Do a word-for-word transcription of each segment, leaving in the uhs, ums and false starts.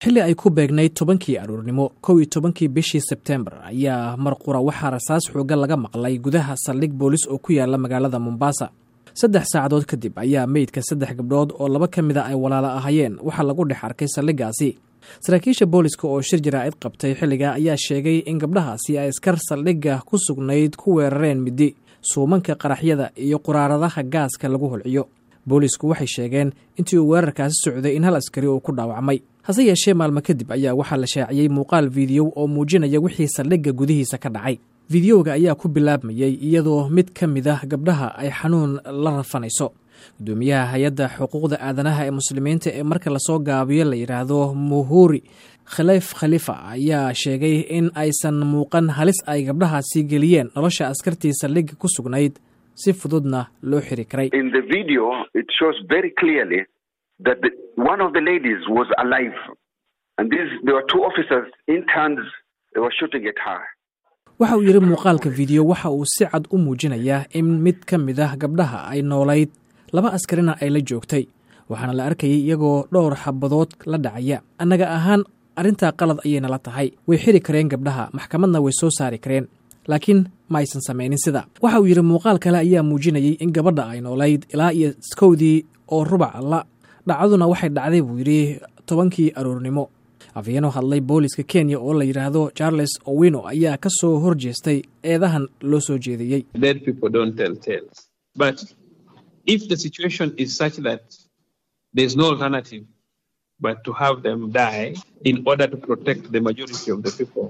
xilli ay ku beegnayd tobankii aroornimo kow iyo tobankii bishii sebtembar ayaa marqura waxaa rasaas xoogan laga maqlay gudaha saldhig boolis oo ku yaala magaalada Mombasa. saddex saacadood kadib ayaa meydka saddex gabdhood oo laba ka mid a ay walaalo ahayeen waxaa lagu dhex arkay saldhigaasi. saraakiisha booliska oo shir jaraa'id qabtay xilliga ayaa sheegay in gabdhahaasi ay askar saldhigga ku sugnayd ku weerareen midi, suumanka qaraxyada iyo quraaradaha gaaska lagu holciyo. boolisku waxay sheegeen intii uu weerarkaasi socday in hal askari uu ku dhaawacmay. hase yeeshee maalmo kadib ayaa waxaa la shaaciyey muuqaal fiidiyow oo muujinaya wixii saldhigga gudihiisa ka dhacay. fiidiyowga ayaa ku bilaabmayey iyadoo mid ka mid ah gabdhaha ay xanuun la rafanayso. gudoomiyaha hay-adda xuquuqda aadanaha ee muslimiinta ee marka lasoo gaabiyo la yidhaahdo muhuri khaliif khalifa ayaa sheegay in aysan muuqan halis ay gabdhahaasi geliyeen nolosha askartii saldhigga ku sugnayd, si fududna loo xiri karay. In the video it shows very clearly that the, one of the ladies was alive and these there were two officers interns they were shooting at her. waxa uu yiri muuqaalka video waxa uu si cad u muujinayaa in mid ka mid ah gabdhaha ay noolayd, laba askarina ay la joogtay, waxaana la arkayay iyagoo dhowr xabadood la dhacaya. annaga ahaan arrintaa qalad ayayna la tahay, way xiri kareen gabdhaha, maxkamadna way soo saari kareen, laakiin ma aysan samaynin sida. waxa uu yidhi muuqaal kale ayaa muujinayay in gabadha ay noolayd ilaa iyo skowdii oo rubac la dhacduna waxay dhacday buu yidhi tobankii aroornimo. afyeenoo hadlay booliska Kenya oo la yidhaahdo Charles Owino ayaa ka soo horjeestay eedahan loo soo jeediyey. Dead people don't tell tales. But if the situation is such that there's no alternative but to have them die in order to protect the majority of the people,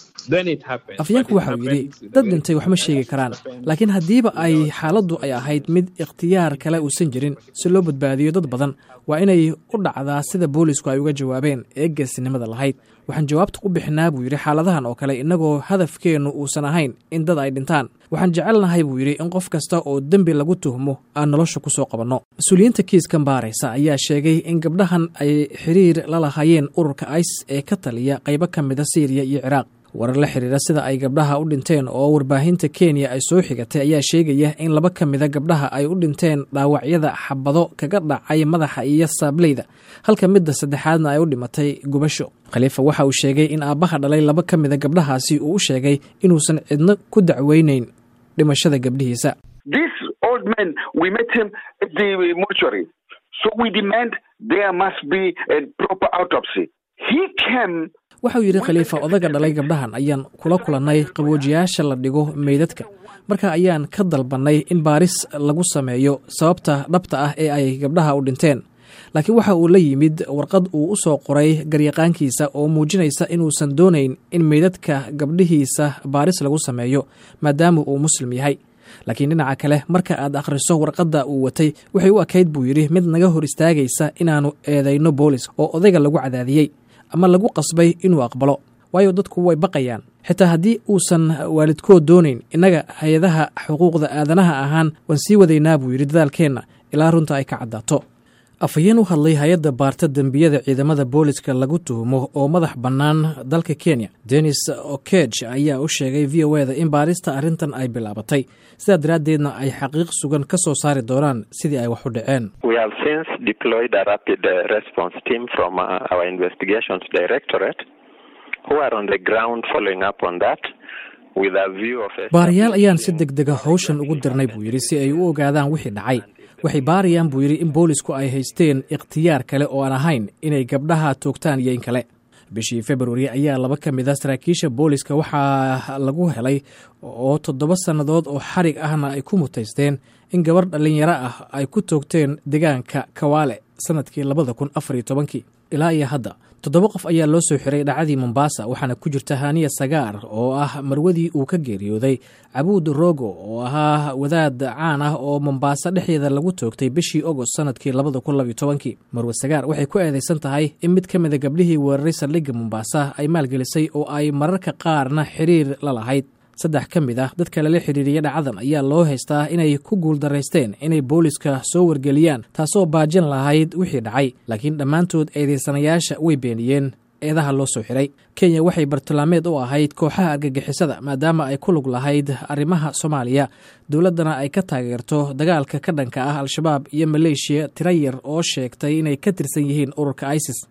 afyeenku waxa uu yidhi dad dhintay wax ma sheegi karaan, laakiin haddiiba ay xaaladdu ay ahayd mid ikhtiyaar kale uusan jirin si loo badbaadiyo dad badan, waa inay u dhacdaa sida boolisku ay uga jawaabeen ee geesinimada lahayd. waxaan jawaabta ku bixinaa buu yidhi xaaladahan oo kale innagoo hadafkeennu uusan ahayn in dad ay dhintaan. waxaan jecelnahay buu yidhi in qof kasta oo dembi lagu tuhmo aan nolosha ku soo qabanno. mas-uuliyiinta kiiskan baaraysa ayaa sheegay in gabdhahan ay xiriir la lahaayeen ururka isis ee ka taliya qaybo ka mida Syria iyo Ciraaq. warar la xiriira sida ay gabdhaha u dhinteen oo warbaahinta Kenya ay soo xigatay ayaa sheegaya in laba ka mid a gabdhaha ay u dhinteen dhaawacyada xabado kaga dhacay madaxa iyo saableyda, halka midda saddexaadna ay u dhimatay gubasho. khalifa waxa uu sheegay in aabbaha dhalay laba ka mid a gabdhahaasi uu u sheegay inuusan cidna ku dacweynayn dhimashada gabdhihiisa. This old man, we met him at the mortuary, so we demand there must be a proper autopsy. He came. waxa uu yidhi khaliifa odaga dhalay gabdhahan ayaan kula kulannay qaboojiyaasha la dhigo meydadka, marka ayaan ka dalbannay in baaris lagu sameeyo sababta dhabta ah ee ay gabdhaha u dhinteen. laakiin waxa uu la yimid warqad uu u soo qoray garyaqaankiisa oo muujinaysa inuusan doonayn in meydadka gabdhihiisa baaris lagu sameeyo maadaama uu muslim yahay. laakiin dhinaca kale marka aad akhriso warqadda uu watay waxay u ekayd buu yidhi mid naga hor istaagaysa inaannu eedayno boolis oo odayga lagu cadaadiyey ama lagu qasbay inuu aqbalo, waayo dadku way baqayaan. xitaa haddii uusan waalidkood doonayn, innaga hay-adaha xuquuqda aadanaha ahaan waan sii wadaynaa buu yidhi dadaalkeenna ilaa runta ay ka caddaato. afhayeen u hadlay hay-adda baarta dembiyada ciidamada booliska lagu tuhumo oo madax bannaan dalka Kenya, Dennis Oketch ayaa u sheegay V O A da in baarista arrintan ay bilaabatay, sidaa daraaddeedna ay xaqiiq sugan ka soo saari doonaan sidii ay wax u dhaceen. We have since deployed a rapid response team from uh, our investigations directorate who are on the ground following up on that with a view of baarayaal ayaan si degdega hawshan ugu dirnay buu yidhi si ay u ogaadaan wixii dhacay. waxay baarayaan buu yidhi in boolisku ay haysteen ikhtiyaar kale oo aan ahayn inay gabdhaha toogtaan iyo in kale. bishii February ayaa laba ka mid ah saraakiisha booliska waxaa lagu helay oo toddoba sannadood oo xarig ahna ay ku mutaysteen in gabar dhalinyaro ah ay ku toogteen deegaanka Kawale sanadkii labada kun afar iyo tobankii. ilaa iyo hadda toddoba qof ayaa loo soo xiray dhacdii Mombasa, waxaana ku jirta Hania Sagaar oo ah marwadii uu ka geeriyooday Abuud Rogo oo ahaa wadaad caan ah oo Mombasa dhexdeeda lagu toogtay bishii August sanadkii labada kun laba iyo tobankii. Marwad Sagaar waxay ku eedeysan tahay in mid ka mid ah gabdhihii weeraray saldhigga Mombasa ay maalgelisay oo ay mararka qaarna xiriir la lahayd. saddex ka mid ah dadka lala xiriiriyay dhacdadan ayaa loo haystaa inay ku guuldaraysteen inay booliska soo wargeliyaan, taasoo baajin lahayd wixii dhacay, laakiin dhammaantood eedeysanayaasha way beeniyeen eedaha loo soo xiray. Kenya waxay bartilmaameed u ahayd kooxaha argagixisada maadaama ay ku lug lahayd arrimaha Soomaaliya, dowladdana ay ka taageerto dagaalka ka dhanka ah Al-Shabaab iyo Maleeshiya tiro yar oo sheegtay inay ka tirsan yihiin ururka ISIS.